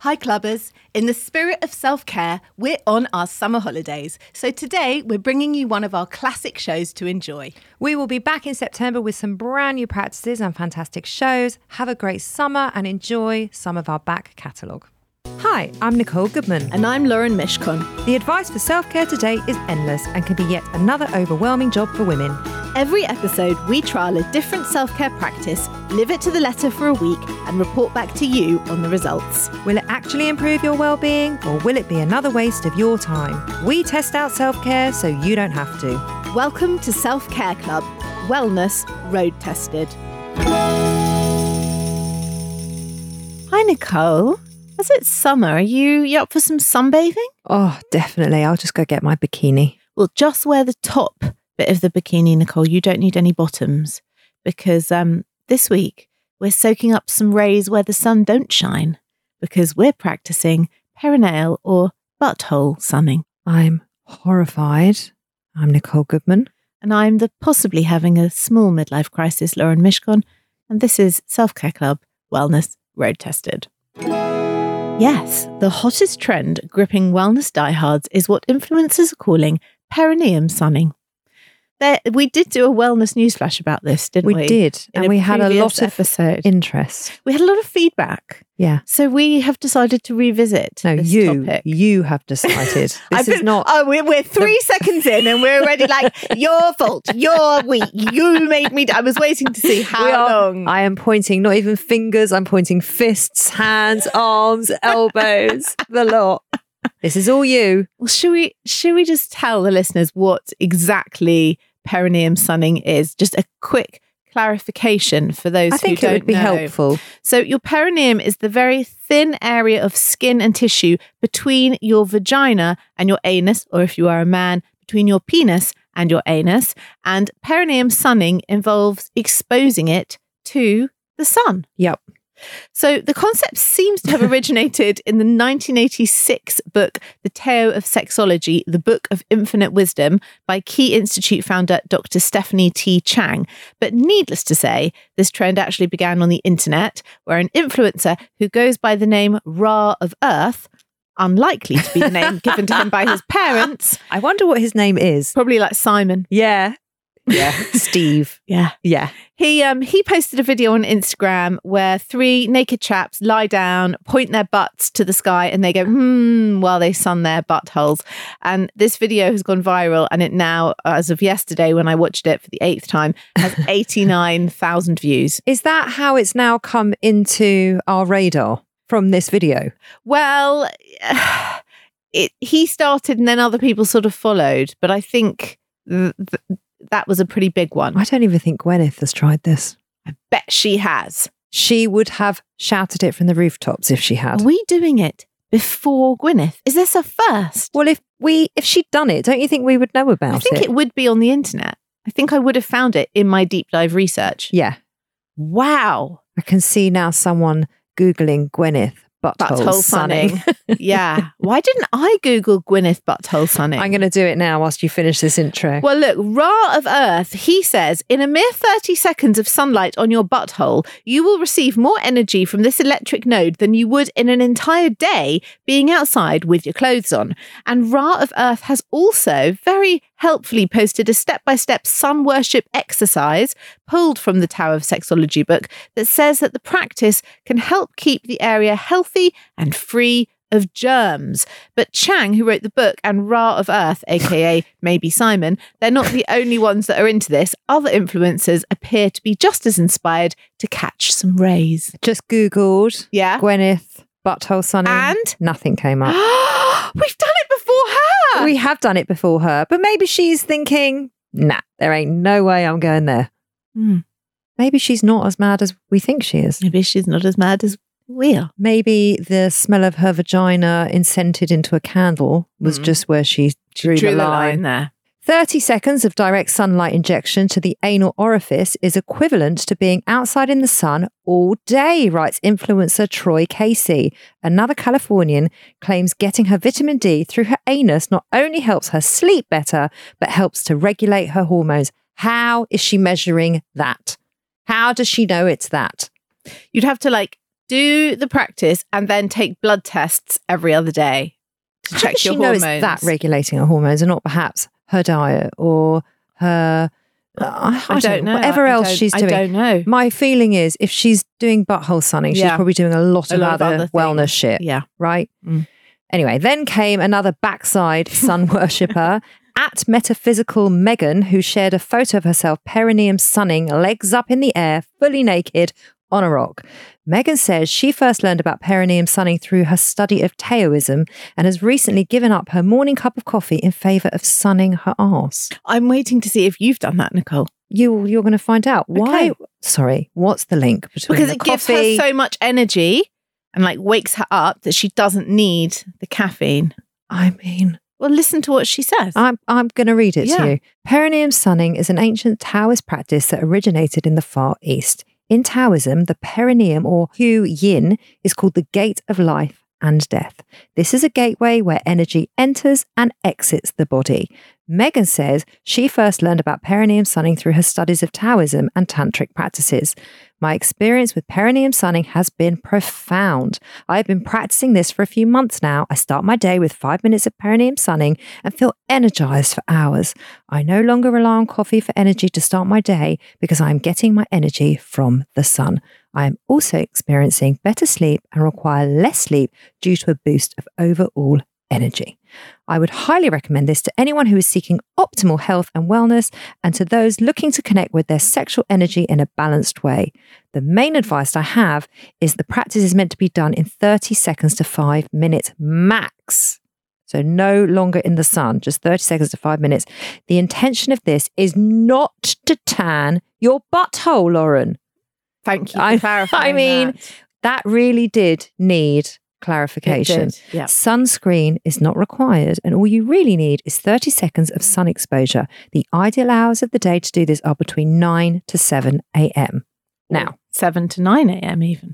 Hi clubbers, in the spirit of self-care, we're on our summer holidays. So today we're bringing you one of our classic shows to enjoy. We will be back in September with some brand new practices and fantastic shows. Have a great summer and enjoy some of our back catalogue. Hi, I'm Nicole Goodman. And I'm Lauren Mishcon. The advice for self-care today is endless and can be yet another overwhelming job for women. Every episode, we trial a different self-care practice, live it to the letter for a week, and report back to you on the results. Will it actually improve your well-being, or will it be another waste of your time? We test out self-care so you don't have to. Welcome to Self-Care Club, Wellness Road Tested. Hi, Nicole. As it's summer, are you up for some sunbathing? Oh, definitely. I'll just go get my bikini. Well, just wear the top bit of the bikini, Nicole. You don't need any bottoms, because this week we're soaking up some rays where the sun don't shine, because we're practicing perineal or butthole sunning. I'm horrified. I'm Nicole Goodman. And I'm the possibly having a small midlife crisis, Lauren Mishcon. And this is Self-Care Club Wellness Road Tested. Yes, the hottest trend gripping wellness diehards is what influencers are calling perineum sunning. We did do a wellness newsflash about this, didn't we? We did, and we had a lot of interest. We had a lot of feedback. Yeah. So we have decided to revisit this topic. You have decided. This is not... Oh, we're 3 seconds in and we're already like, your fault, you're weak, you made me... I was waiting to see how long. I am pointing, not even fingers, I'm pointing fists, hands, arms, elbows, the lot. This is all you. Well, should we just tell the listeners what exactly perineum sunning is? Just a quick clarification for those who don't know. I think it would be helpful. So your perineum is the very thin area of skin and tissue between your vagina and your anus, or if you are a man, between your penis and your anus. And perineum sunning involves exposing it to the sun. Yep. So the concept seems to have originated in the 1986 book, The Tao of Sexology, the Book of Infinite Wisdom, by Key Institute founder Dr. Stephanie T. Chang. But needless to say, this trend actually began on the internet, where an influencer who goes by the name Ra of Earth, unlikely to be the name given to him by his parents. I wonder what his name is. Probably like Simon. Yeah. Yeah. Steve. Yeah. Yeah. He posted a video on Instagram where 3 naked chaps lie down, point their butts to the sky, and they go, while they sun their buttholes. And this video has gone viral, and it now, as of yesterday, when I watched it for the 8th time, has 89,000 views. Is that how it's now come into our radar from this video? Well, he started and then other people sort of followed, but I think that was a pretty big one. I don't even think Gwyneth has tried this. I bet she has. She would have shouted it from the rooftops if she had. Are we doing it before Gwyneth? Is this a first? Well, if she'd done it, don't you think we would know about it? I think it would be on the internet. I think I would have found it in my deep dive research. Yeah. Wow. I can see now someone Googling Gwyneth butthole sunning. Yeah. Why didn't I Google Gwyneth butthole sunning? I'm going to do it now whilst you finish this intro. Well, look, Ra of Earth, he says, in a mere 30 seconds of sunlight on your butthole, you will receive more energy from this electric node than you would in an entire day being outside with your clothes on. And Ra of Earth has also very helpfully posted a step-by-step sun worship exercise pulled from the Tao of Sexology book that says that the practice can help keep the area healthy and free of germs. But Chang, who wrote the book, and Ra of Earth, aka maybe Simon, they're not the only ones that are into this. Other influencers appear to be just as inspired to catch some rays. Just Googled Gwyneth butthole sunning and nothing came up. We've done it before her. We have done it before her, but maybe she's thinking, nah, there ain't no way I'm going there. Maybe she's not as mad as we think she is. Maybe she's not as mad as we are. Maybe the smell of her vagina incented into a candle was just where she drew the line there. 30 seconds of direct sunlight injection to the anal orifice is equivalent to being outside in the sun all day, writes influencer Troy Casey. Another Californian claims getting her vitamin D through her anus not only helps her sleep better, but helps to regulate her hormones. How is she measuring that? How does she know it's that? You'd have to Do the practice and then take blood tests every other day to check your hormones. She knows that regulating her hormones and not perhaps her diet or her... I don't know. Whatever else she's doing. I don't know. My feeling is if she's doing butthole sunning, she's probably doing a lot of other wellness shit. Yeah. Right? Anyway, then came another backside sun worshipper at Metaphysical Megan, who shared a photo of herself perineum sunning, legs up in the air, fully naked on a rock. Megan says she first learned about perineum sunning through her study of Taoism and has recently given up her morning cup of coffee in favour of sunning her arse. I'm waiting to see if you've done that, Nicole. You're going to find out. Why? Okay. Sorry, what's the link between Because the it coffee? gives her so much energy and like wakes her up that she doesn't need the caffeine. I mean... Well, listen to what she says. I'm going to read it to you. Perineum sunning is an ancient Taoist practice that originated in the Far East. In Taoism, the perineum, or Hu Yin, is called the gate of life and death. This is a gateway where energy enters and exits the body. Megan says she first learned about perineum sunning through her studies of Taoism and tantric practices. My experience with perineum sunning has been profound. I've been practicing this for a few months now. I start my day with 5 minutes of perineum sunning and feel energized for hours. I no longer rely on coffee for energy to start my day because I am getting my energy from the sun. I am also experiencing better sleep and require less sleep due to a boost of overall energy. I would highly recommend this to anyone who is seeking optimal health and wellness and to those looking to connect with their sexual energy in a balanced way. The main advice I have is the practice is meant to be done in 30 seconds to 5 minutes max. So no longer in the sun, just 30 seconds to 5 minutes. The intention of this is not to tan your butthole, Lauren. Thank you for clarifying I mean, that really did need clarification. Yeah. Sunscreen is not required, and all you really need is 30 seconds of sun exposure. The ideal hours of the day to do this are between 9 to 7 a.m. Now, 7 to 9 a.m. even.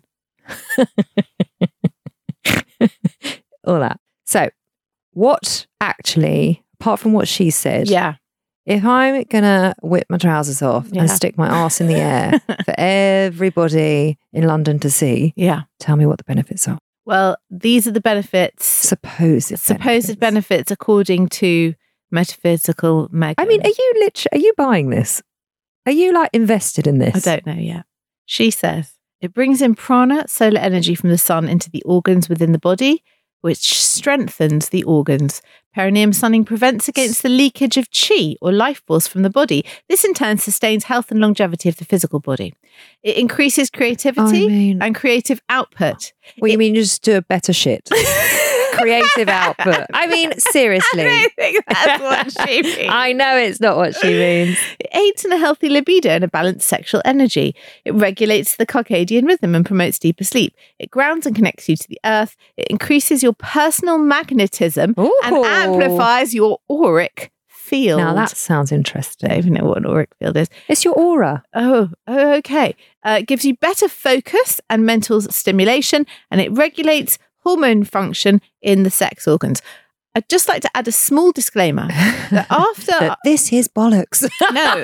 All that. So, what actually, apart from what she said, if I'm going to whip my trousers off and stick my arse in the air for everybody in London to see, tell me what the benefits are. Well, these are the benefits. Supposed benefits according to Metaphysical Megan. I mean, are you buying this? Are you like invested in this? I don't know yet. She says, it brings in prana, solar energy from the sun, into the organs within the body, which strengthens the organs. Perineum sunning prevents against the leakage of chi, or life force, from the body. This in turn sustains health and longevity of the physical body. It increases creativity and creative output. Well, you mean you just do a better shit? Creative output. I mean, seriously. I don't think that's what she means. I know it's not what she means. It aids in a healthy libido and a balanced sexual energy. It regulates the circadian rhythm and promotes deeper sleep. It grounds and connects you to the earth. It increases your personal magnetism and amplifies your auric field. Now that sounds interesting. I don't even know what an auric field is. It's your aura. Oh, okay. It gives you better focus and mental stimulation, and it regulates hormone function in the sex organs. I'd just like to add a small disclaimer that after this is bollocks. No,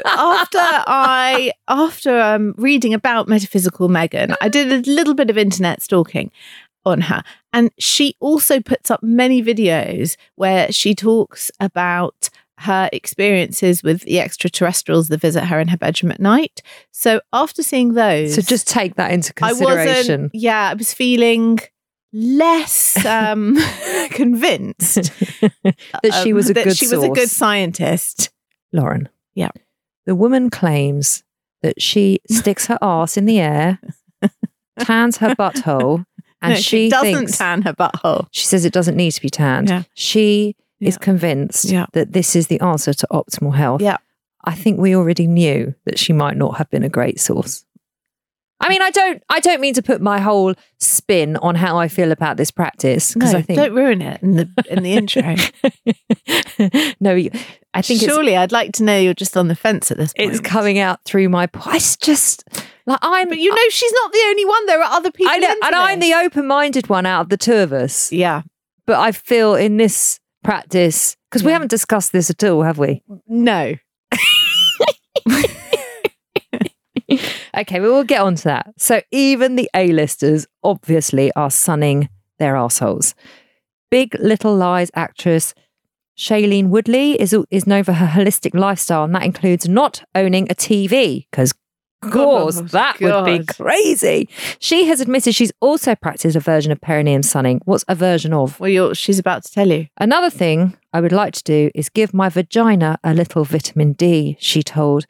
after reading about Metaphysical Megan, I did a little bit of internet stalking on her, and she also puts up many videos where she talks about her experiences with the extraterrestrials that visit her in her bedroom at night. So after seeing those, so just take that into consideration. I was feeling less convinced that she was a good she was a good scientist. Lauren. Yeah. The woman claims that she sticks her arse in the air, tans her butthole, and she doesn't tan her butthole. She says it doesn't need to be tanned. Yeah. She is convinced that this is the answer to optimal health. Yeah. I think we already knew that she might not have been a great source. I mean, I don't mean to put my whole spin on how I feel about this practice, because I think don't ruin it in the intro. No, I think surely I'd like to know you're just on the fence at this point. It's coming out through my. It's just like but you know, she's not the only one. There are other people. I know, and I'm the open-minded one out of the two of us. Yeah, but I feel in this practice, because we haven't discussed this at all, have we? No. Okay, we will get on to that. So even the A-listers obviously are sunning their arseholes. Big Little Lies actress Shailene Woodley is known for her holistic lifestyle, and that includes not owning a TV, because of course, that would be crazy. She has admitted she's also practiced a version of perineum sunning. What's a version of? Well, she's about to tell you. Another thing I would like to do is give my vagina a little vitamin D, she told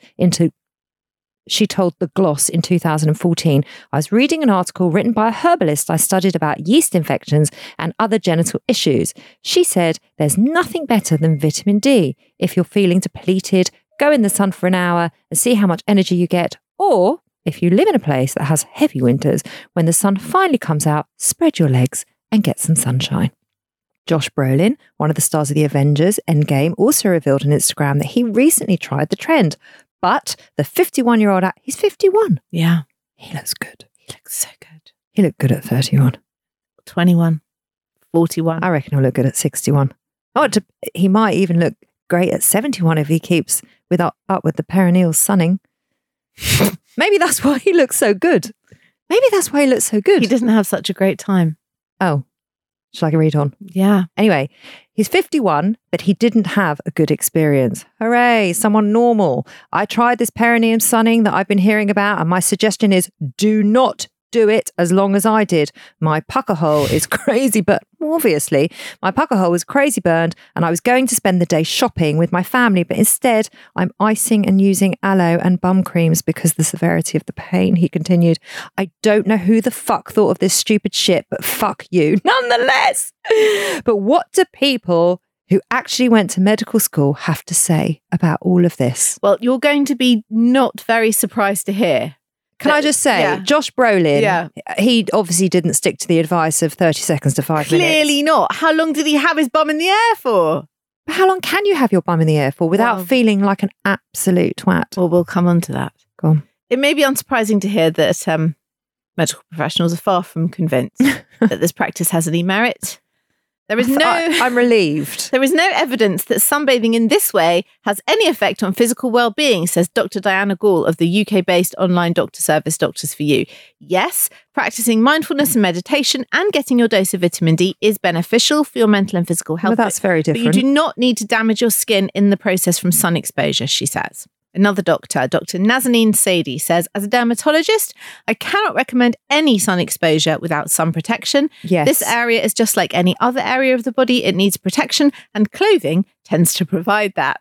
The Gloss in 2014. I was reading an article written by a herbalist I studied about yeast infections and other genital issues. She said there's nothing better than vitamin D. If you're feeling depleted, go in the sun for an hour and see how much energy you get. Or if you live in a place that has heavy winters, when the sun finally comes out, spread your legs and get some sunshine. Josh Brolin, one of the stars of the Avengers Endgame, also revealed on Instagram that he recently tried the trend. But the 51-year-old, he's 51. Yeah. He looks good. He looks so good. He looked good at 31. 21. 41. I reckon he'll look good at 61. He might even look great at 71 if he keeps up with the perineal sunning. Maybe that's why he looks so good. He doesn't have such a great time. Oh, shall I read on? Yeah. Anyway, he's 51, but he didn't have a good experience. Hooray, someone normal. I tried this perineum sunning that I've been hearing about, and my suggestion is do not do it as long as I did. My pucker hole is crazy, but obviously my pucker hole was crazy burned, and I was going to spend the day shopping with my family, but instead I'm icing and using aloe and bum creams because of the severity of the pain, he continued. I don't know who the fuck thought of this stupid shit, but fuck you nonetheless. But what do people who actually went to medical school have to say about all of this? Well, you're going to be not very surprised to hear. Can I just say, Josh Brolin, he obviously didn't stick to the advice of 30 seconds to 5 minutes. Clearly not. How long did he have his bum in the air for? But how long can you have your bum in the air for without feeling like an absolute twat? Well, we'll come on to that. Go on. It may be unsurprising to hear that medical professionals are far from convinced that this practice has any merit. I'm relieved. There is no evidence that sunbathing in this way has any effect on physical well-being, says Dr. Diana Gall of the UK-based online doctor service Doctors for You. Yes, practicing mindfulness and meditation and getting your dose of vitamin D is beneficial for your mental and physical health. Well, that's very different. But you do not need to damage your skin in the process from sun exposure, she says. Another doctor, Dr. Nazanin Sadie, says, as a dermatologist, I cannot recommend any sun exposure without sun protection. Yes. This area is just like any other area of the body. It needs protection, and clothing tends to provide that.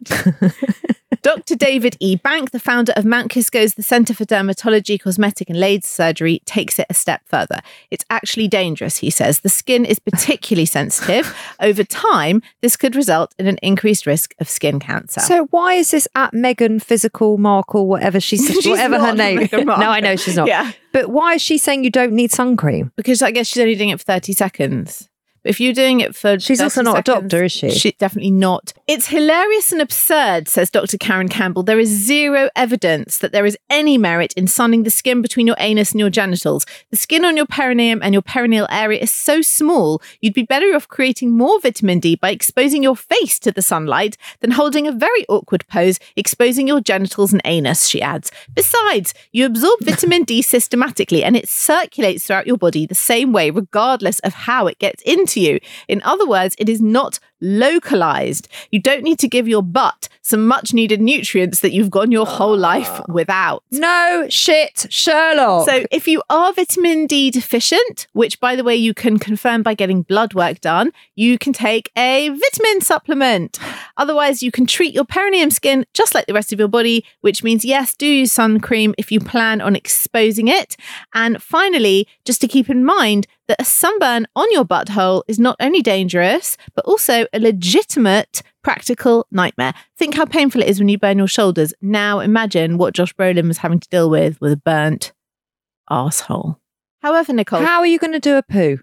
Dr. David E. Bank, the founder of Mount Kisco's the Centre for Dermatology, Cosmetic and Laser Surgery, takes it a step further. It's actually dangerous, he says. The skin is particularly sensitive. Over time, this could result in an increased risk of skin cancer. So why is this at Meghan Physical Markle, whatever whatever her name? No, I know she's not. Yeah. But why is she saying you don't need sun cream? Because I guess she's only doing it for 30 seconds. But if you're doing it for She's also not a doctor, is she? She's definitely not. It's hilarious and absurd, says Dr. Karen Campbell. There is zero evidence that there is any merit in sunning the skin between your anus and your genitals. The skin on your perineum and your perineal area is so small, you'd be better off creating more vitamin D by exposing your face to the sunlight than holding a very awkward pose, exposing your genitals and anus, she adds. Besides, you absorb vitamin D systematically and it circulates throughout your body the same way, regardless of how it gets into you. In other words, it is not localized. You don't need to give your butt some much needed nutrients that you've gone your whole life without. No shit, Sherlock. So if you are vitamin D deficient, which by the way you can confirm by getting blood work done, you can take a vitamin supplement. Otherwise, you can treat your perineum skin just like the rest of your body, which means yes, do use sun cream if you plan on exposing it. And finally, just to keep in mind that a sunburn on your butthole is not only dangerous, but also a legitimate practical nightmare. Think how painful it is when you burn your shoulders. Now imagine what Josh Brolin was having to deal with a burnt arsehole. However, Nicole, how are you going to do a poo?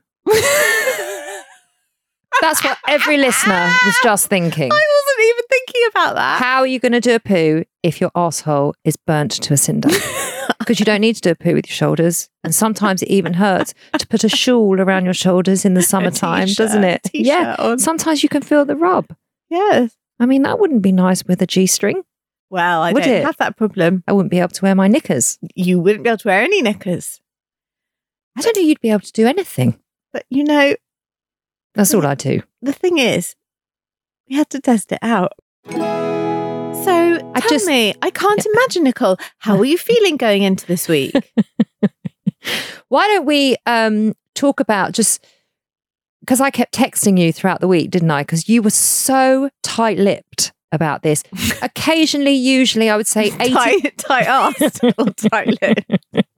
That's what every listener was just thinking. I wasn't even thinking about that. How are you going to do a poo if your arsehole is burnt to a cinder? Because you don't need to do a poo with your shoulders. And sometimes it even hurts to put a shawl around your shoulders in the summertime, doesn't it? Yeah. On. Sometimes you can feel the rub. Yes. I mean, that wouldn't be nice with a G-string. Well, I Would don't it? have that problem. I wouldn't be able to wear my knickers. You wouldn't be able to wear any knickers. I don't know you'd be able to do anything. But, you know, That's all I do. the thing is, we had to test it out. So tell me, I can't imagine, Nicole, how are you feeling going into this week? Why don't we talk about just, because I kept texting you throughout the week, didn't I? Because you were so tight-lipped about this. Occasionally, usually, I would say 80... tight-assed or tight-lipped?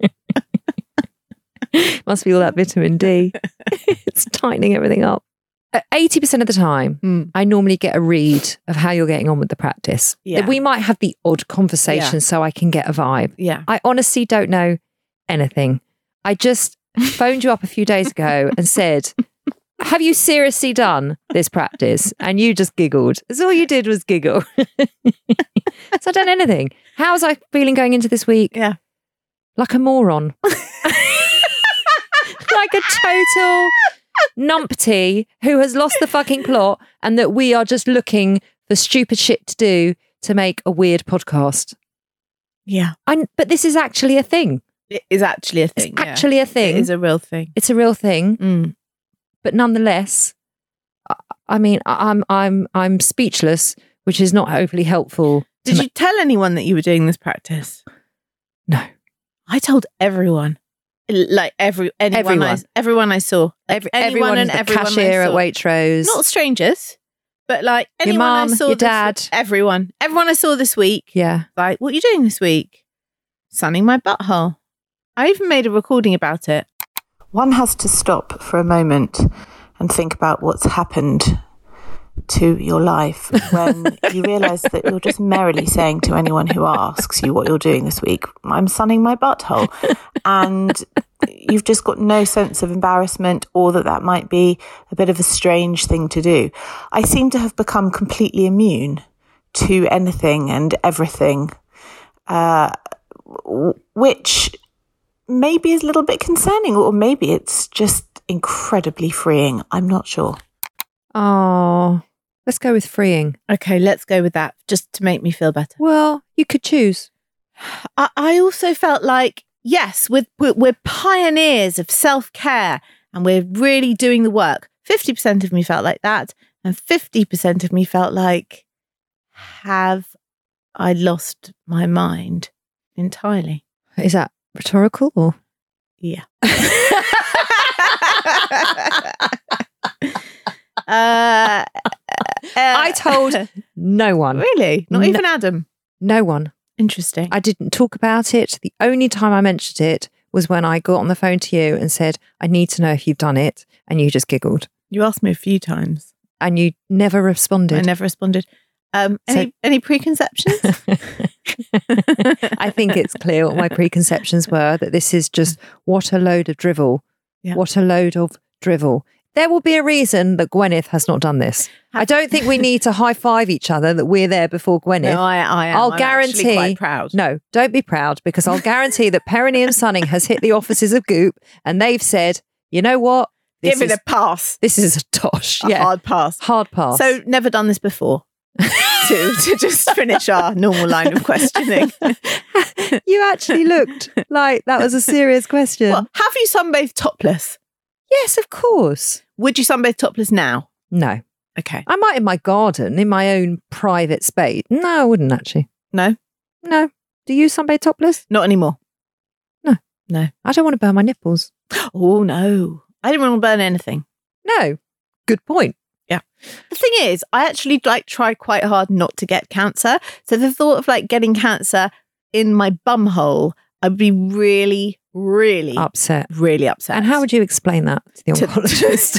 Must be all that vitamin D. It's tightening everything up. 80% of the time, I normally get a read of how you're getting on with the practice. Yeah. We might have the odd conversation so I can get a vibe. Yeah. I honestly don't know anything. I just phoned you up a few days ago and said, have you seriously done this practice? And you just giggled. That's all you did was giggle. So I've done anything. How was I feeling going into this week? Yeah. Like a moron. Like a total numpty who has lost the fucking plot and that we are just looking for stupid shit to do to make a weird podcast. Yeah. But this is actually a thing. It is actually a thing. It's actually a thing. It is a real thing. It's a real thing. But nonetheless, I mean, I'm speechless, which is not overly helpful. Did you tell anyone that you were doing this practice? No. I told everyone. Like everyone I saw. Like everyone and the everyone cashier I at saw. Waitrose. Not strangers, but like anyone mum, I saw. your dad. Everyone I saw this week. Yeah. Like, what are you doing this week? Sunning my butthole. I even made a recording about it. One has to stop for a moment and think about what's happened to your life when you realise that you're just merrily saying to anyone who asks you what you're doing this week, I'm sunning my butthole. And you've just got no sense of embarrassment or that might be a bit of a strange thing to do. I seem to have become completely immune to anything and everything, which maybe is a little bit concerning, or maybe it's just incredibly freeing. I'm not sure. Oh, let's go with freeing. Okay, let's go with that, just to make me feel better. Well, you could choose. I also felt like, yes, we're pioneers of self-care and we're really doing the work. 50% of me felt like that, and 50% of me felt like, have I lost my mind entirely? Is that rhetorical or? Yeah. I told no one. Really? Not even Adam? No one. Interesting. I didn't talk about it. The only time I mentioned it was when I got on the phone to you and said, I need to know if you've done it. And you just giggled. You asked me a few times. And you never responded. I never responded. Any preconceptions? I think it's clear what my preconceptions were, that this is just what a load of drivel. Yeah. What a load of drivel. There will be a reason that Gwyneth has not done this. I don't think we need to high five each other that we're there before Gwyneth. No, I am. I'll guarantee. Quite proud. No, don't be proud, because I'll guarantee that perineum sunning has hit the offices of Goop and they've said, you know what? Give it a pass. This is a tosh. A hard pass. Hard pass. So never done this before. to just finish our normal line of questioning. You actually looked like that was a serious question. Well, have you sunbathed topless? Yes, of course. Would you sunbathe topless now? No. Okay. I might in my garden, in my own private space. No, I wouldn't actually. No? No. Do you sunbathe topless? Not anymore. No. No. I don't want to burn my nipples. Oh, no. I didn't want to burn anything. No. Good point. Yeah. The thing is, I actually try quite hard not to get cancer. So the thought of getting cancer in my bum hole, I'd be really, really upset. Really upset. And how would you explain that to the oncologist?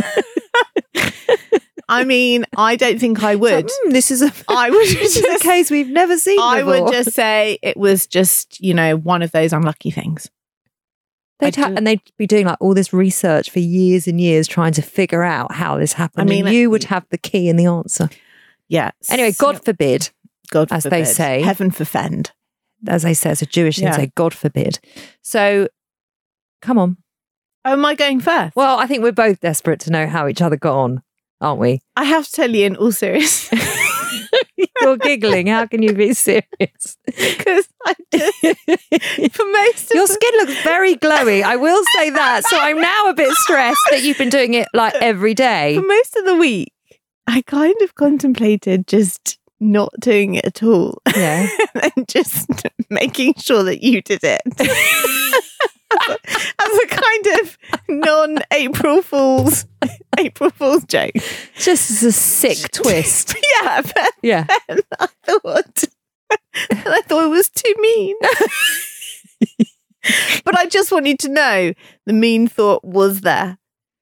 I mean, I don't think I would. This is a case we've never seen before. I would just say it was just, one of those unlucky things. And they'd be doing all this research for years and years trying to figure out how this happened. I mean, and you would have the key and the answer. Yeah. Anyway, God forbid. As they say. Heaven forfend. As they say, it's a Jewish thing to say, God forbid. So, come on. Oh, am I going first? Well, I think we're both desperate to know how each other got on, aren't we? I have to tell you in all seriousness. You're giggling. How can you be serious? Because I just, for most of Your skin looks very glowy. I will say that. So I'm now a bit stressed that you've been doing it like every day. for most of the week, I kind of contemplated just not doing it at all. Yeah. And just making sure that you did it. As a kind of non-April Fool's joke. Just as a sick twist. Yeah, but Yeah. then I thought it was too mean. But I just want you to know the mean thought was there.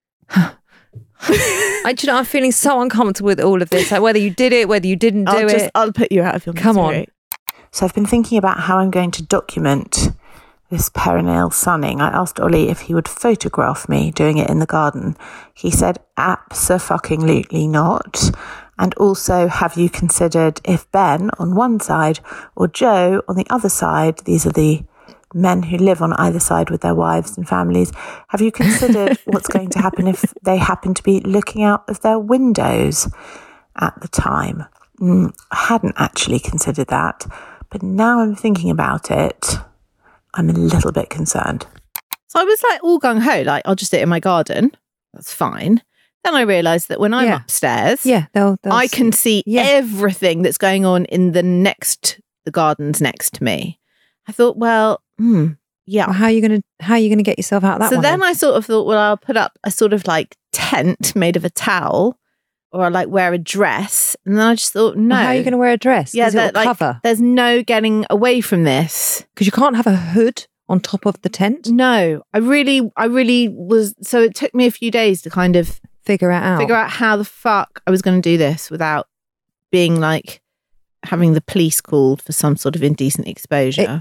I'm feeling so uncomfortable with all of this. Like whether you did it, whether you didn't do it. I'll put you out of your Come misery. on. So I've been thinking about how I'm going to document this perineal sunning. I asked Ollie if he would photograph me doing it in the garden. He said, abso-fucking-lutely not. And also, have you considered if Ben on one side or Joe on the other side, these are the men who live on either side with their wives and families, have you considered what's going to happen if they happen to be looking out of their windows at the time? I hadn't actually considered that, but now I'm thinking about it, I'm a little bit concerned. So I was like all gung-ho, like I'll just do it in my garden. That's fine. Then I realised that when I'm upstairs, they'll I can see Yeah. everything that's going on in the gardens next to me. I thought, well, yeah. Well, how are you gonna get yourself out of that So one? then I sort of thought, well, I'll put up a sort of like tent made of a towel, or I'll like wear a dress. And then I just thought, no. Well, how are you going to wear a dress? Yeah, Because it'll like, cover. there's no getting away from this. Because you can't have a hood on top of the tent. No, I really was. So it took me a few days to kind of Figure out how the fuck I was going to do this without being like having the police called for some sort of indecent exposure.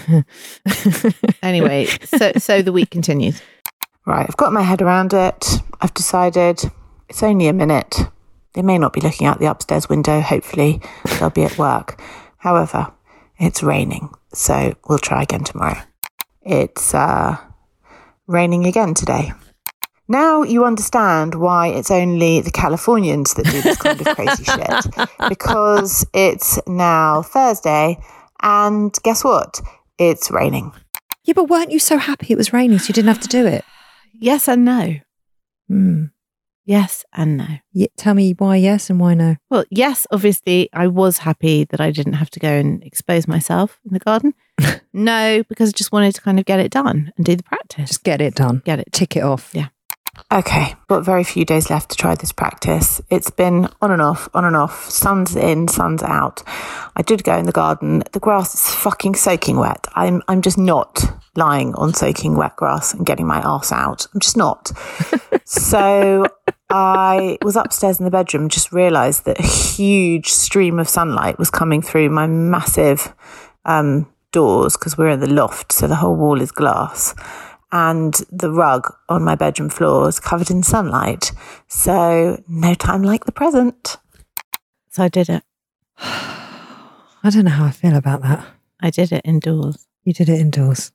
Anyway, so the week continues. Right, I've got my head around it. I've decided it's only a minute. They may not be looking out the upstairs window. Hopefully they'll be at work. However, it's raining, so we'll try again tomorrow. It's raining again today. Now you understand why it's only the Californians that do this kind of crazy shit. Because it's now Thursday, and guess what? It's raining. Yeah, but weren't you so happy it was raining so you didn't have to do it? Yes and no. Mm. Yes and no. Yeah, tell me why yes and why no. Well, yes, obviously, I was happy that I didn't have to go and expose myself in the garden. No, because I just wanted to kind of get it done and do the practice. Just get it done. Get it. Tick it off. Yeah. Okay, got very few days left to try this practice. It's been on and off, sun's in, sun's out. I did go in the garden. The grass is fucking soaking wet. I'm just not lying on soaking wet grass and getting my arse out. I'm just not. So I was upstairs in the bedroom and just realised that a huge stream of sunlight was coming through my massive doors, because we're in the loft, so the whole wall is glass. And the rug on my bedroom floor is covered in sunlight. So no time like the present. So I did it. I don't know how I feel about that. I did it indoors. You did it indoors.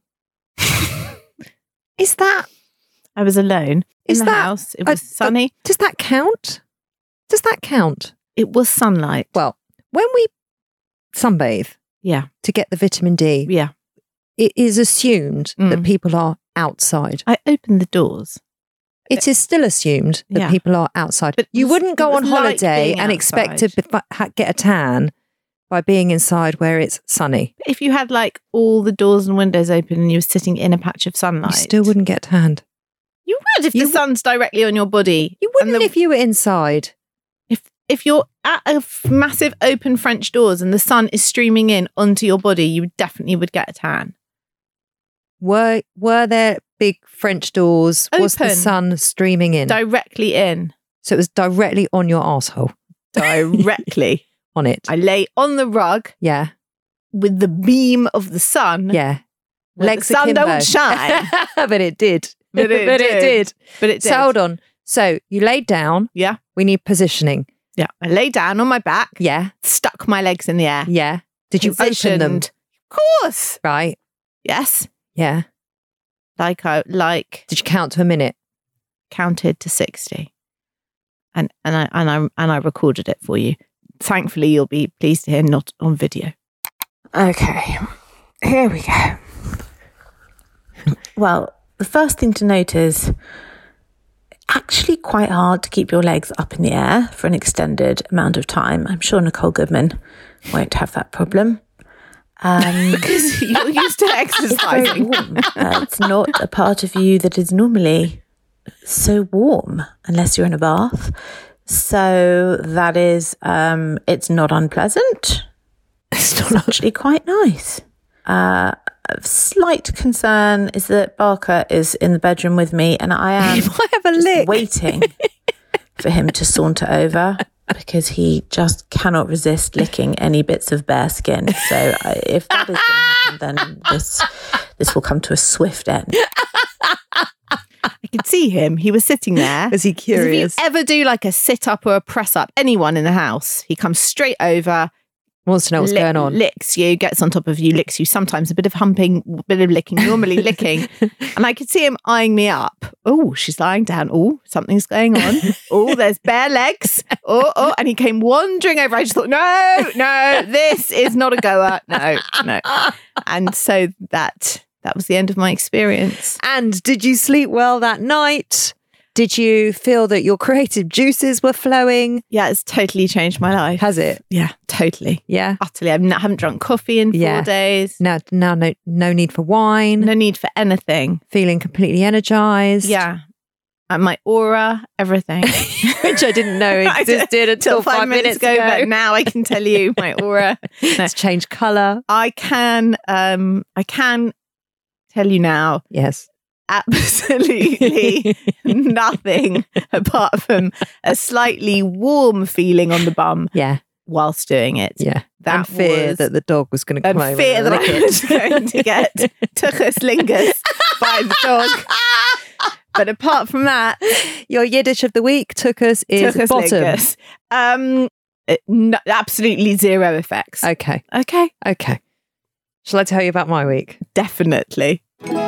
Is that... I was alone in the house. It was sunny. Does that count? Does that count? It was sunlight. Well, when we sunbathe Yeah. to get the vitamin D, Yeah. it is assumed that people are outside. I opened the doors. It is still assumed that Yeah. people are outside. But you wouldn't go it on was like holiday being and expect to outside. get a tan by being inside where it's sunny. If you had like all the doors and windows open and you were sitting in a patch of sunlight, You still wouldn't get tanned. You would if the sun's directly on your body. You wouldn't if you were inside. If you're at a massive open French doors and the sun is streaming in onto your body, you definitely would get a tan. Were there big French doors? Was the Open. sun streaming in? Directly in. So it was directly on your arsehole. Directly. On it. I lay on the rug Yeah. with the beam of the sun. Yeah. where Legs the sun akimbo. don't shine. But it did. But it did. But it did. So hold on. So you laid down. Yeah. We need positioning. Yeah. I lay down on my back. Yeah. Stuck my legs in the air. Yeah. Did you open them? Positioned. Of course. Right. Yes. Yeah. Like Did you count to a minute? counted to 60. And I recorded it for you. thankfully, you'll be pleased to hear, not on video. Okay, here we go. Well, the first thing to note is actually quite hard to keep your legs up in the air for an extended amount of time. I'm sure Nicole Goodman won't have that problem. Because you're used to exercising. Warm. It's not a part of you that is normally so warm unless you're in a bath. So that is, it's not unpleasant. It's actually quite nice. A slight concern is that Barker is in the bedroom with me and I am might have a lick. waiting for him to saunter over because he just cannot resist licking any bits of bare skin. So if that is going to happen, then this will come to a swift end. I could see him. He was sitting there. Was he curious? If you ever do like a sit up or a press up, anyone in the house, he comes straight over. Wants to know what's going on. Licks you, gets on top of you, licks you. Sometimes a bit of humping, a bit of licking, normally licking. And I could see him eyeing me up. Oh, she's lying down. Oh, something's going on. Oh, there's bare legs. Oh. And he came wandering over. I just thought, no, this is not a goer. No. And so that was the end of my experience. And did you sleep well that night? Did you feel that your creative juices were flowing? Yeah, it's totally changed my life. Has it? Yeah, totally. Yeah. Utterly. I haven't drunk coffee in 4 days. Now no need for wine. No need for anything. Feeling completely energized. Yeah. And my aura, everything. Which I didn't know existed until 5 minutes ago. But now I can tell you my aura. It's changed colour. I can tell you now. Yes. Absolutely nothing apart from a slightly warm feeling on the bum. Yeah. Whilst doing it. Yeah. That and fear that the dog was going to come over. And fear that I was going to get tuchus lingus by the dog. But apart from that, your Yiddish of the week, tuchus, is tuchus bottom. Lingus. Absolutely zero effects. Okay. Shall I tell you about my week? Definitely.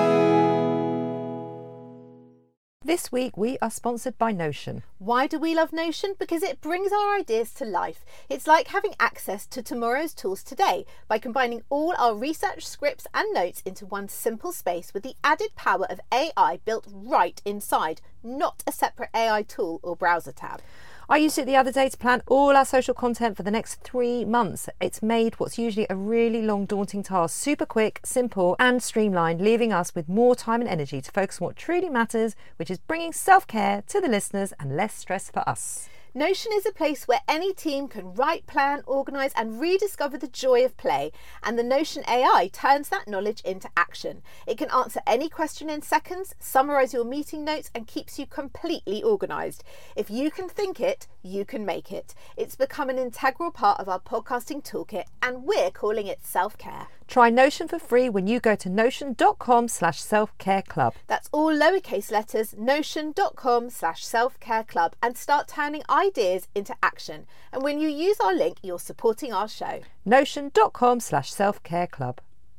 This week, we are sponsored by Notion. Why do we love Notion? Because it brings our ideas to life. It's like having access to tomorrow's tools today by combining all our research, scripts and notes into one simple space with the added power of AI built right inside, not a separate AI tool or browser tab. I used it the other day to plan all our social content for the next 3 months. It's made what's usually a really long, daunting task super quick, simple and streamlined, leaving us with more time and energy to focus on what truly matters, which is bringing self-care to the listeners and less stress for us. Notion is a place where any team can write, plan, organise and rediscover the joy of play, and the Notion AI turns that knowledge into action. It can answer any question in seconds, summarise your meeting notes and keeps you completely organised. If you can think it, you can make it. It's become an integral part of our podcasting toolkit and we're calling it self-care. Try Notion for free when you go to notion.com/selfcareclub. That's all lowercase letters, notion.com/selfcareclub, and start turning ideas into action. And when you use our link, you're supporting our show. Notion.com/selfcareclub.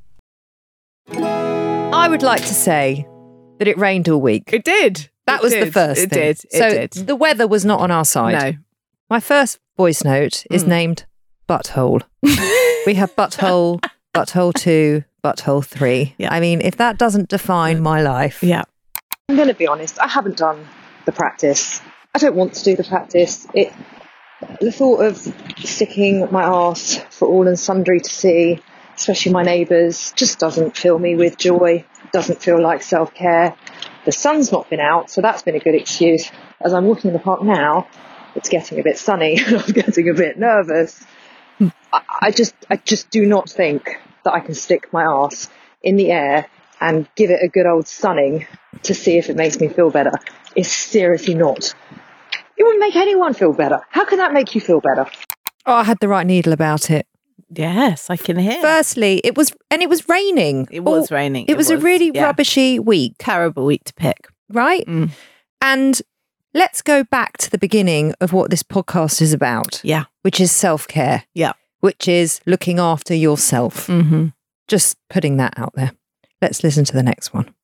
I would like to say that it rained all week. It did. That was the first thing. It did. The weather was not on our side. No. My first voice note is named Butthole. We have Butthole, Butthole 2, Butthole 3. Yeah. I mean, if that doesn't define my life. Yeah. I'm going to be honest, I haven't done the practice. I don't want to do the practice. The thought of sticking my arse for all and sundry to see, especially my neighbours, just doesn't fill me with joy, doesn't feel like self-care. The sun's not been out, so that's been a good excuse. As I'm walking in the park now, it's getting a bit sunny and I'm getting a bit nervous. I just do not think that I can stick my arse in the air and give it a good old sunning to see if it makes me feel better. It's seriously not. It wouldn't make anyone feel better. How can that make you feel better? Oh, I had the right needle about it. Yes, I can hear. Firstly, it was raining. It was raining. It was a really rubbishy week. Terrible week to pick. Right? Mm. And let's go back to the beginning of what this podcast is about. Yeah. Which is self-care. Yeah. Which is looking after yourself. Mm-hmm. Just putting that out there. Let's listen to the next one.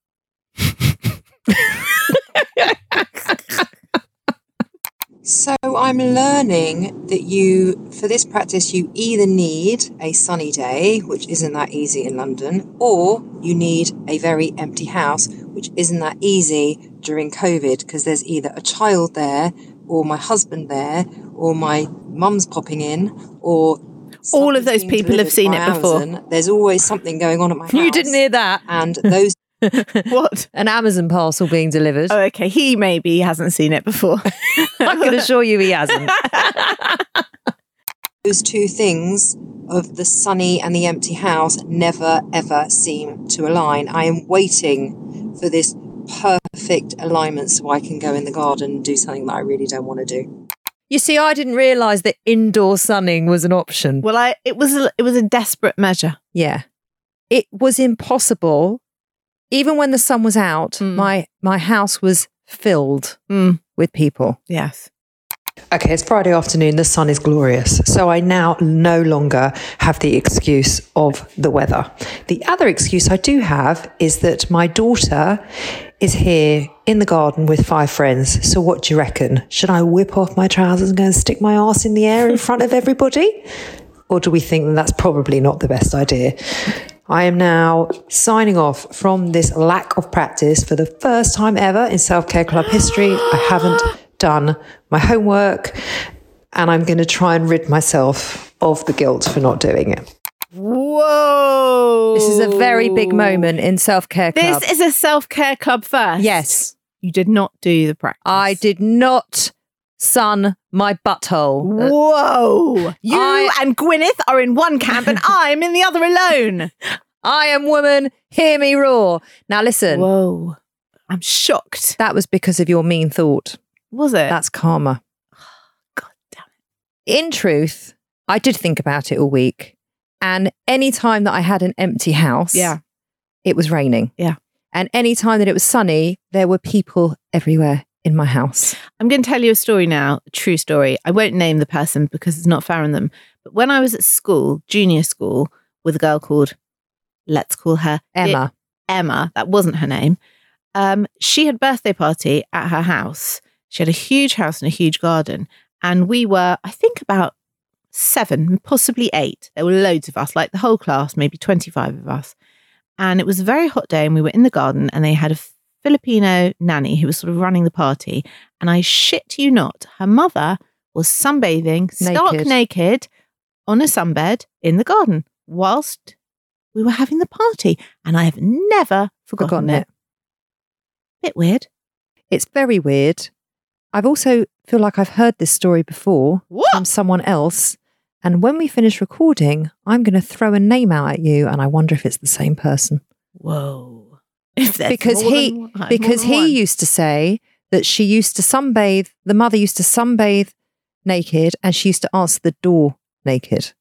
So I'm learning that for this practice, you either need a sunny day, which isn't that easy in London, or you need a very empty house, which isn't that easy during COVID, because there's either a child there, or my husband there, or my mum's popping in, or all of those people have seen it before. Amazon. There's always something going on at my house. You didn't hear that. And those... What? An Amazon parcel being delivered. Oh, okay. He maybe hasn't seen it before. I can assure you he hasn't. Those two things of the sunny and the empty house never, ever seem to align. I am waiting for this perfect alignment so I can go in the garden and do something that I really don't want to do. You see, I didn't realise that indoor sunning was an option. Well, it was a desperate measure. Yeah. It was impossible. Even when the sun was out, my house was filled with people. Yes. Okay, it's Friday afternoon. The sun is glorious. So I now no longer have the excuse of the weather. The other excuse I do have is that my daughter is here in the garden with 5 friends. So what do you reckon? Should I whip off my trousers and go and stick my arse in the air in front of everybody? Or do we think that that's probably not the best idea? I am now signing off from this lack of practice for the first time ever in Self-Care Club history. I haven't done my homework, and I'm going to try and rid myself of the guilt for not doing it. Whoa. This is a very big moment in Self-Care Club. This is a Self-Care Club first. Yes. You did not do the practice. I did not sun my butthole. Whoa. You and Gwyneth are in one camp and I'm in the other alone. I am woman, hear me roar. Now listen. Whoa. I'm shocked. That was because of your mean thought. Was it? That's karma. God damn it. In truth, I did think about it all week. And any time that I had an empty house, it was raining. Yeah. And any time that it was sunny, there were people everywhere in my house. I'm going to tell you a story now, a true story. I won't name the person because it's not fair on them. But when I was at school, junior school, with a girl called, let's call her Emma. Emma, that wasn't her name. She had a birthday party at her house. She had a huge house and a huge garden. And we were, I think, about 7, possibly 8. There were loads of us, like the whole class, maybe 25 of us. And it was a very hot day and we were in the garden and they had a Filipino nanny who was sort of running the party. And I shit you not, her mother was sunbathing, stark naked, on a sunbed in the garden whilst we were having the party. And I have never forgotten it. Bit weird. It's very weird. I've also feel like I've heard this story before from someone else. And when we finish recording, I'm going to throw a name out at you and I wonder if it's the same person. Whoa. Because he used to say that she used to sunbathe, the mother used to sunbathe naked and she used to answer the door naked.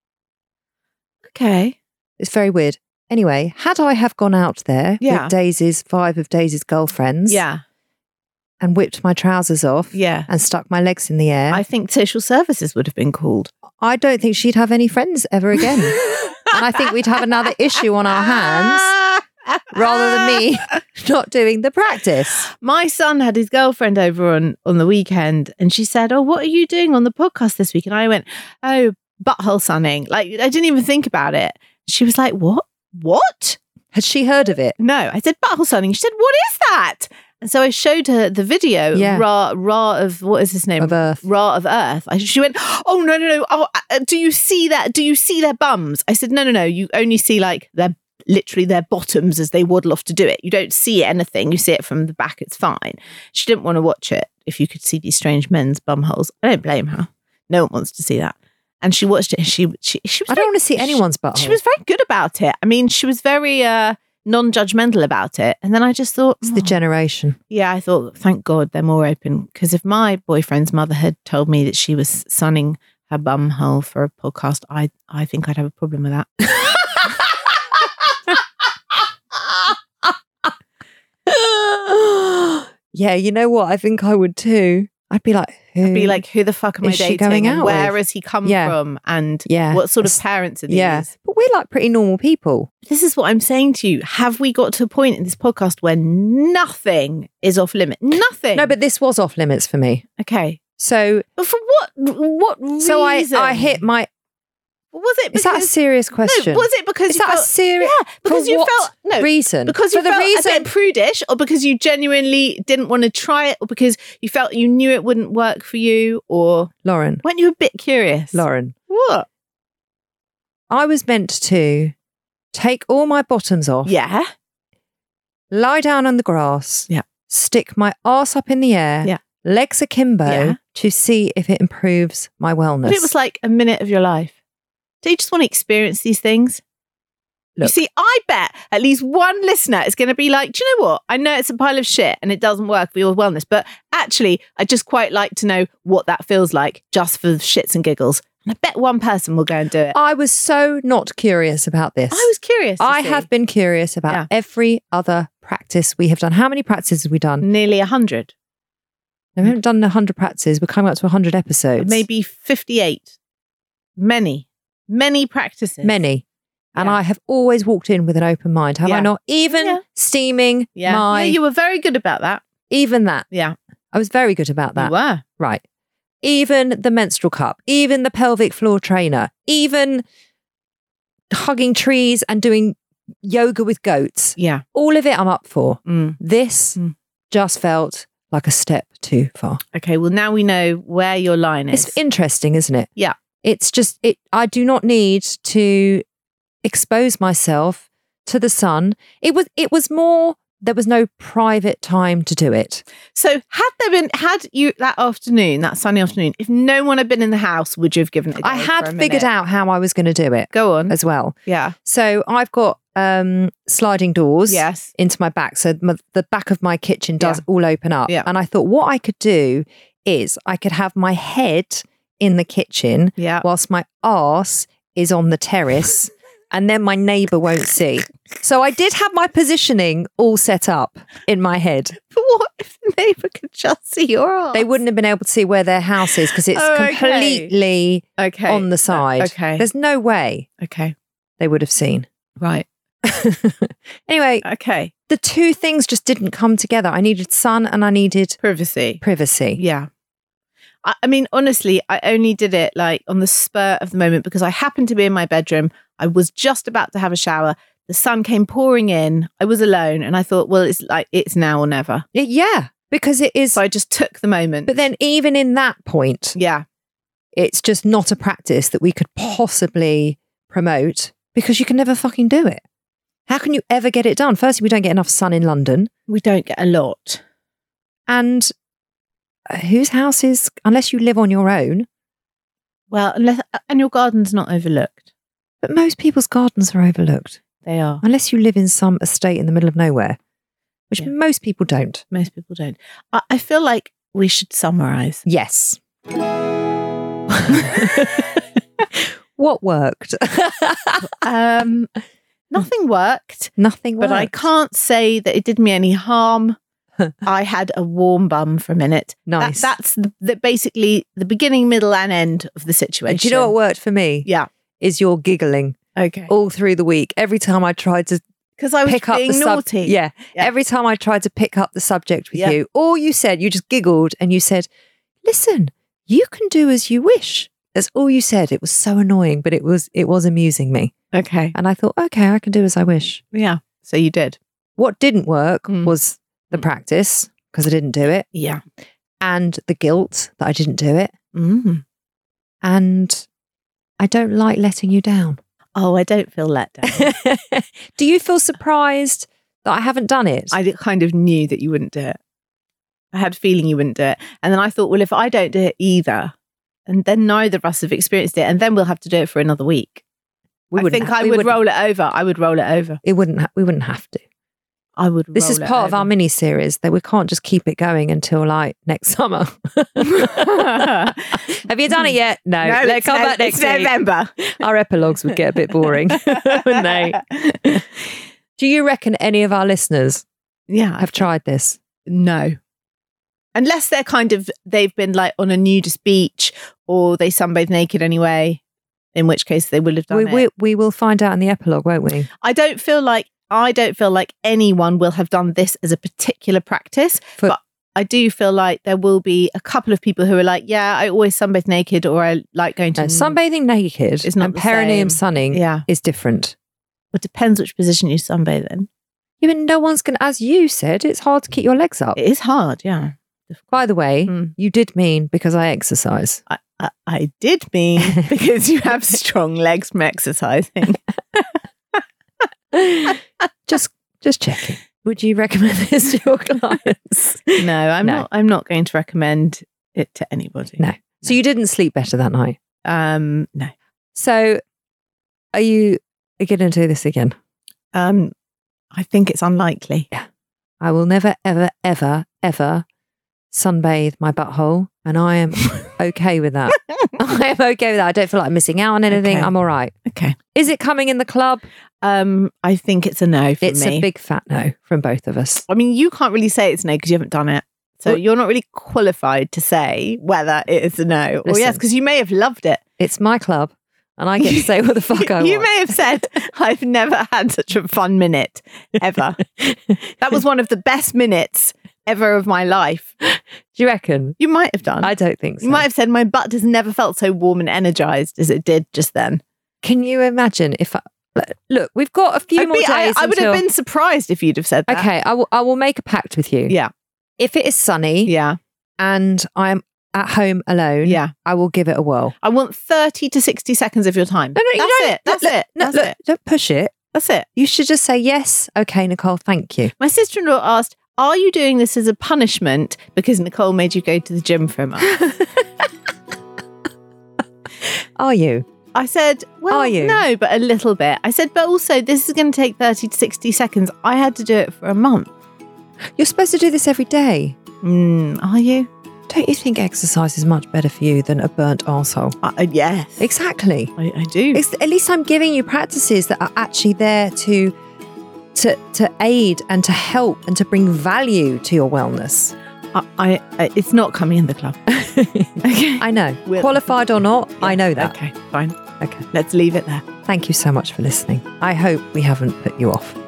Okay. It's very weird. Anyway, had I have gone out there with 5 of Daisy's girlfriends and whipped my trousers off and stuck my legs in the air, I think social services would have been called. I don't think she'd have any friends ever again. And I think we'd have another issue on our hands rather than me not doing the practice. My son had his girlfriend over on the weekend and she said, "Oh, what are you doing on the podcast this week?" And I went, "Oh, butthole sunning." Like, I didn't even think about it. She was like, "What? What?" Had she heard of it? No. I said, "Butthole sunning." She said, "What is that?" And so I showed her the video, Ra of, what is his name? Of Earth. Ra of Earth. She went, "Oh, no. Oh, do you see that? Do you see their bums?" I said, no. You only see like literally their bottoms as they waddle off to do it. You don't see anything. You see it from the back. It's fine. She didn't want to watch it if you could see these strange men's bum holes. I don't blame her. No one wants to see that. And she watched it and she was I don't want to see anyone's butthole. She was very good about it. I mean, she was very non-judgmental about it. And then I just thought, it's the generation. Yeah, I thought, thank God they're more open. Because if my boyfriend's mother had told me that she was sunning her bum hole for a podcast, I think I'd have a problem with that. Yeah, you know what? I think I would too. I'd be like, who the fuck am I dating? Going out where with? has he come from? And what sort of parents are these? Yeah. But we're like pretty normal people. This is what I'm saying to you. Have we got to a point in this podcast where nothing is off limit? Nothing. No, but this was off limits for me. Okay. So, But for what reason? so I hit my. Was it Is that a serious question? No, was it because Is you that felt a serious? Yeah, because for you what felt no reason? because you for the felt reason. a bit prudish, or because you genuinely didn't want to try it, or because you felt you knew it wouldn't work for you, or Lauren, weren't you a bit curious? Lauren, What? I was meant to take all my bottoms off, Yeah. lie down on the grass, Yeah. stick my arse up in the air, Yeah. legs akimbo, Yeah. to see if it improves my wellness. But it was like a minute of your life. Do you just want to experience these things? You Look. see, I bet at least one listener is going to be like, do you know what? I know it's a pile of shit and it doesn't work for your wellness, but actually, I just quite like to know what that feels like just for shits and giggles. And I bet one person will go and do it. I was so not curious about this. I was curious. I have been curious about Yeah. every other practice we have done. How many practices have we done? nearly 100, No, we haven't done 100 practices. We're coming up to 100 episodes. maybe 58. Many practices. Many. And Yeah. I have always walked in with an open mind. Have I Yeah. not? Even Yeah. steaming Yeah. my... Yeah, you were very good about that. even that. Yeah. I was very good about that. You were. Right. Even the menstrual cup, even the pelvic floor trainer, even hugging trees and doing yoga with goats. Yeah. All of it I'm up for. Mm. This Mm. just felt like a step too far. Okay, well, now we know where your line is. It's interesting, isn't it? Yeah. It's just, I do not need to expose myself to the sun. It was more, there was no private time to do it. So had you that afternoon, that sunny afternoon, if no one had been in the house, would you have given it a go I for had a figured minute? out how I was going to do it Go on. as well. Yeah. So I've got sliding doors Yes. into my back. So the back of my kitchen does Yeah. all open up. Yeah. And I thought what I could do is I could have my head in the kitchen Yeah. whilst my arse is on the terrace and then my neighbour won't see. So I did have my positioning all set up in my head. But what if the neighbour could just see your arse? They wouldn't have been able to see where their house is because it's Oh, okay. completely Okay. on the side. Okay. There's no way Okay. they would have seen. Right. Anyway, Okay. the two things just didn't come together. I needed sun and I needed Privacy. privacy. Yeah. I mean, honestly, I only did it like on the spur of the moment because I happened to be in my bedroom. I was just about to have a shower. The sun came pouring in. I was alone and I thought, well, it's now or never. Yeah, because it is. So I just took the moment. But then even in that point, yeah. it's just not a practice that we could possibly promote because you can never fucking do it. How can you ever get it done? Firstly, we don't get enough sun in London. We don't get a lot. And whose house is, unless you live on your own, Well, and your garden's not overlooked. but most people's gardens are overlooked. They are. Unless you live in some estate in the middle of nowhere, which Yeah. most people don't. Most people don't. I feel like we should summarise. Yes. What worked? Nothing worked, Nothing worked. but I can't say that it did me any harm. I had a warm bum for a minute. Nice. That's basically the beginning, middle, and end of the situation. And do you know what worked for me? Yeah. Is your giggling Okay. all through the week. Every time I tried to Because I was pick up being the naughty. Yeah. Yeah. Every time I tried to pick up the subject with Yeah. you, all you said, you just giggled and you said, listen, you can do as you wish. That's all you said. It was so annoying, but it was amusing me. Okay. And I thought, okay, I can do as I wish. Yeah. So you did. What didn't work Mm. was the practice because I didn't do it, Yeah. and the guilt that I didn't do it. Mm. And I don't like letting you down. Oh, I don't feel let down. Do you feel surprised that I haven't done it? I kind of knew that you wouldn't do it. I had a feeling you wouldn't do it. And then I thought, well, if I don't do it either, and then neither of us have experienced it, and then we'll have to do it for another week. I think I would roll it over. I would roll it over. We wouldn't have to. I would This is part of our mini series that we can't just keep it going until like next summer. Have you done it yet? No. Let's come back next week. November. Our epilogues would get a bit boring, wouldn't they? Do you reckon any of our listeners Yeah. have tried this? No. Unless they've been like on a nudist beach or they sunbathe naked anyway, in which case they will have done it. We will find out in the epilogue, won't we? I don't feel like anyone will have done this as a particular practice, For- but I do feel like there will be a couple of people who are like, yeah, I always sunbathe naked, or I like going to... No, sunbathing naked It's not and the perineum same. sunning Yeah. is different. It depends which position you sunbathe in. Even no one's going to, as you said, it's hard to keep your legs up. It is hard, yeah. By the way, Mm. you did mean because I exercise. I did mean because you have strong legs from exercising. Just checking. Would you recommend this to your clients? No, I'm No. not. I'm not going to recommend it to anybody. No. So you didn't sleep better that night. No. So are you going to do this again? I think it's unlikely. I will never, ever, ever, ever sunbathe my butthole, and I am okay with that. I am okay with that. I don't feel like I'm missing out on anything. Okay. I'm all right. Okay. Is it coming in the club? I think it's a no for It's me. a big fat no from both of us. I mean, you can't really say it's no because you haven't done it. So Well- you're not really qualified to say whether it is a no or yes, Listen. because you may have loved it. It's my club, and I get to say what the fuck I want. You may have said, I've never had such a fun minute ever. That was one of the best minutes ever of my life. Do you reckon? You might have done. I don't think so. You might have said, my butt has never felt so warm and energized as it did just then. Can you imagine if look, we've got a few more days I would have until- been surprised if you'd have said that. Okay, I will make a pact with you. Yeah. If it is sunny Yeah. and I'm at home alone, Yeah. I will give it a whirl. I want 30 to 60 seconds of your time. No, you That's don't. it. That's Look, it. No, That's look, it. don't push it. That's it. You should just say yes. Okay, Nicole, thank you. My sister-in-law asked, are you doing this as a punishment because Nicole made you go to the gym for a month? Are you? I said, well, Are you? no, but a little bit. I said, but also this is going to take 30 to 60 seconds. I had to do it for a month. You're supposed to do this every day. Are you? Don't you think exercise is much better for you than a burnt arsehole? Yes. Exactly. I do. At least I'm giving you practices that are actually there to aid and to help and to bring value to your wellness. It's not coming in the club. Okay. I know. We'll- Qualified or not, I know that. Okay, fine. Okay. Let's leave it there. Thank you so much for listening. I hope we haven't put you off.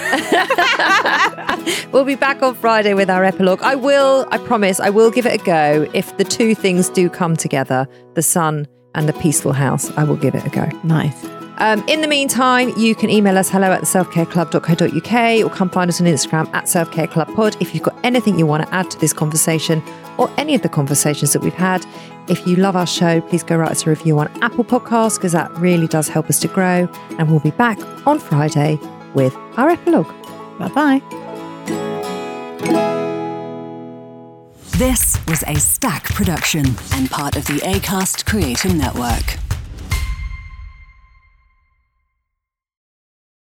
We'll be back on Friday with our epilogue. I promise, I will give it a go. If the two things do come together, the sun and the peaceful house, I will give it a go. Nice. In the meantime, you can email us hello@theselfcareclub.co.uk or come find us on Instagram @selfcareclubpod if you've got anything you want to add to this conversation or any of the conversations that we've had. If you love our show, please go write us a review on Apple Podcasts because that really does help us to grow. And we'll be back on Friday with our epilogue. Bye-bye. This was a Stack production and part of the Acast Creator Network.